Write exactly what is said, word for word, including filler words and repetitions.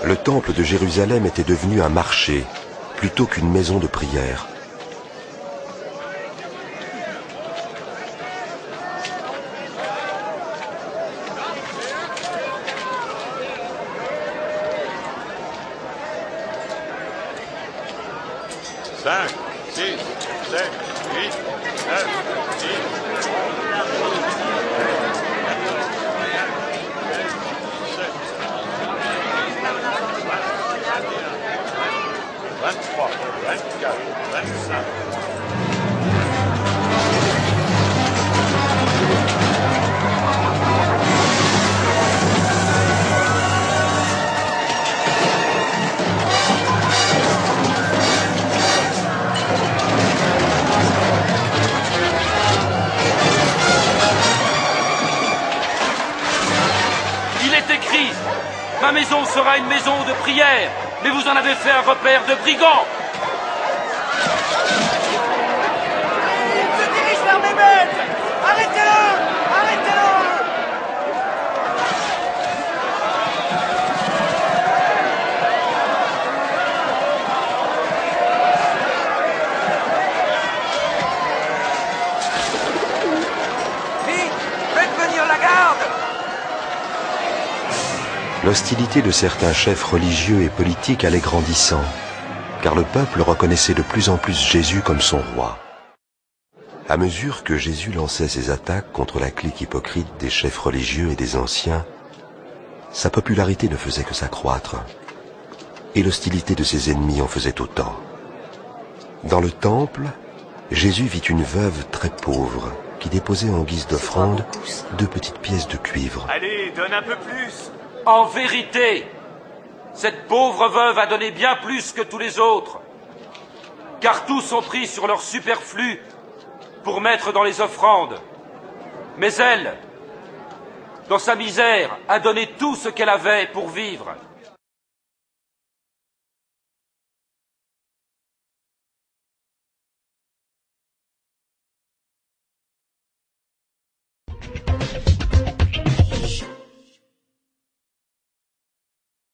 Le temple de Jérusalem était devenu un marché, plutôt qu'une maison de prière. cinq, six, sept, huit, neuf, dix, vingt-trois, vingt-quatre, vingt-cinq. Ma maison sera une maison de prière, mais vous en avez fait un repère de brigands. Il se dirige vers mes maîtres. Arrêtez-le! Arrêtez-le! Vite! Faites venir la garde! L'hostilité de certains chefs religieux et politiques allait grandissant, car le peuple reconnaissait de plus en plus Jésus comme son roi. À mesure que Jésus lançait ses attaques contre la clique hypocrite des chefs religieux et des anciens, sa popularité ne faisait que s'accroître, et l'hostilité de ses ennemis en faisait autant. Dans le temple, Jésus vit une veuve très pauvre qui déposait en guise d'offrande deux petites pièces de cuivre. Allez, donne un peu plus. En vérité, cette pauvre veuve a donné bien plus que tous les autres, car tous ont pris sur leur superflu pour mettre dans les offrandes. Mais elle, dans sa misère, a donné tout ce qu'elle avait pour vivre.